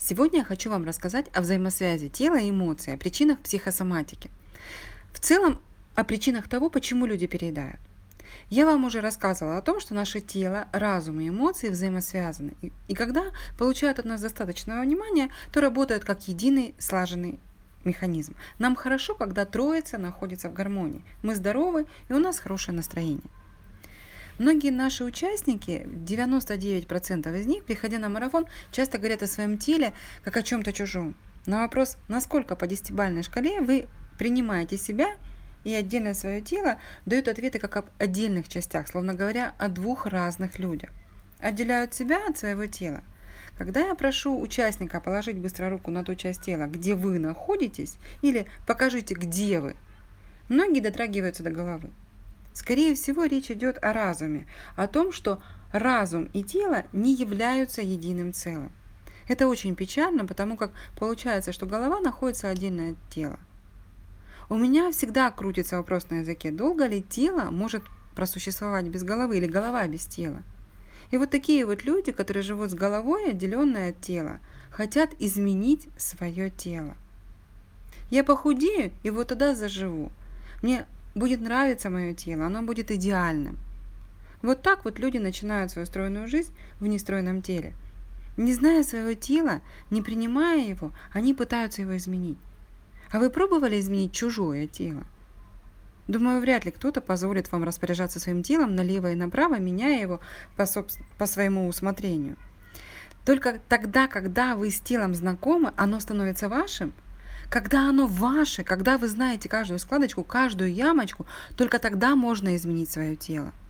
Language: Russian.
Сегодня я хочу вам рассказать о взаимосвязи тела и эмоций, о причинах психосоматики. В целом, о причинах того, почему люди переедают. Я вам уже рассказывала о том, что наше тело, разум и эмоции взаимосвязаны. И когда получают от нас достаточного внимания, то работают как единый слаженный механизм. Нам хорошо, когда троица находится в гармонии. Мы здоровы и у нас хорошее настроение. Многие наши участники, 99% из них, приходя на марафон, часто говорят о своем теле как о чем-то чужом. На вопрос, насколько по десятибалльной шкале вы принимаете себя и отдельно свое тело, дают ответы как об отдельных частях, словно говоря о двух разных людях. Отделяют себя от своего тела. Когда я прошу участника положить быстро руку на ту часть тела, где вы находитесь, или покажите, где вы, многие дотрагиваются до головы. Скорее всего, речь идет о разуме, о том, что разум и тело не являются единым целым. Это очень печально, потому как получается, что голова находится отдельно от тела. У меня всегда крутится вопрос на языке, долго ли тело может просуществовать без головы или голова без тела. И вот такие вот люди, которые живут с головой, отделенной от тела, хотят изменить свое тело. Я похудею, и вот тогда заживу. Мне будет нравиться мое тело, оно будет идеальным. Вот так вот люди начинают свою стройную жизнь в нестройном теле. Не зная своего тела, не принимая его, они пытаются его изменить. А вы пробовали изменить чужое тело? Думаю, вряд ли кто-то позволит вам распоряжаться своим телом налево и направо, меняя его по своему усмотрению. Только тогда, когда вы с телом знакомы, оно становится вашим. Когда оно ваше, когда вы знаете каждую складочку, каждую ямочку, только тогда можно изменить свое тело.